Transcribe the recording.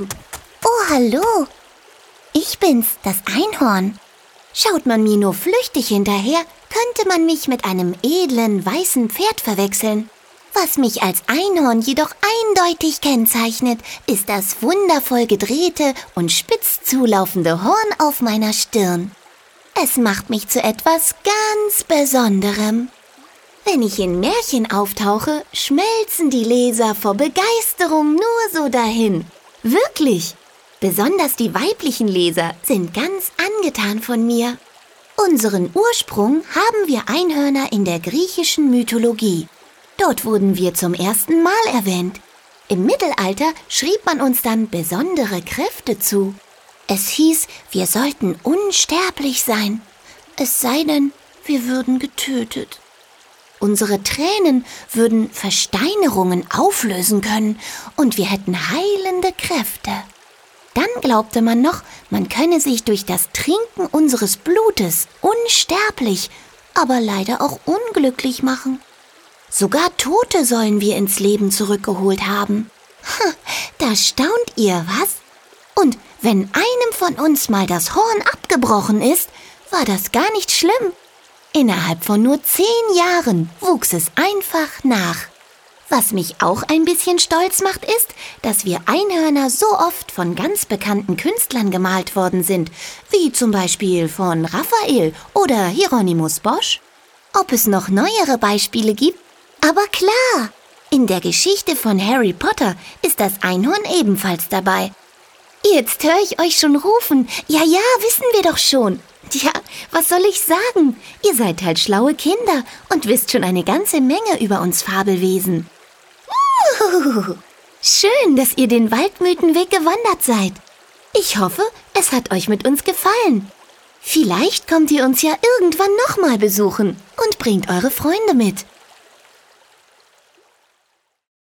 Oh, hallo. Ich bin's, das Einhorn. Schaut man mir nur flüchtig hinterher, könnte man mich mit einem edlen, weißen Pferd verwechseln. Was mich als Einhorn jedoch eindeutig kennzeichnet, ist das wundervoll gedrehte und spitz zulaufende Horn auf meiner Stirn. Es macht mich zu etwas ganz Besonderem. Wenn ich in Märchen auftauche, schmelzen die Leser vor Begeisterung nur so dahin. Wirklich! Besonders die weiblichen Leser sind ganz angetan von mir. Unseren Ursprung haben wir Einhörner in der griechischen Mythologie. Dort wurden wir zum ersten Mal erwähnt. Im Mittelalter schrieb man uns dann besondere Kräfte zu. Es hieß, wir sollten unsterblich sein. Es sei denn, wir würden getötet. Unsere Tränen würden Versteinerungen auflösen können und wir hätten heilende Kräfte. Dann glaubte man noch, man könne sich durch das Trinken unseres Blutes unsterblich, aber leider auch unglücklich machen. Sogar Tote sollen wir ins Leben zurückgeholt haben. Da staunt ihr, was? Und wenn einem von uns mal das Horn abgebrochen ist, war das gar nicht schlimm. Innerhalb von nur 10 Jahren wuchs es einfach nach. Was mich auch ein bisschen stolz macht, ist, dass wir Einhörner so oft von ganz bekannten Künstlern gemalt worden sind, wie zum Beispiel von Raphael oder Hieronymus Bosch. Ob es noch neuere Beispiele gibt? Aber klar, in der Geschichte von Harry Potter ist das Einhorn ebenfalls dabei. Jetzt höre ich euch schon rufen. Ja, wissen wir doch schon. Tja, was soll ich sagen? Ihr seid halt schlaue Kinder und wisst schon eine ganze Menge über uns Fabelwesen. Schön, dass ihr den Waldmythenweg gewandert seid. Ich hoffe, es hat euch mit uns gefallen. Vielleicht kommt ihr uns ja irgendwann nochmal besuchen und bringt eure Freunde mit.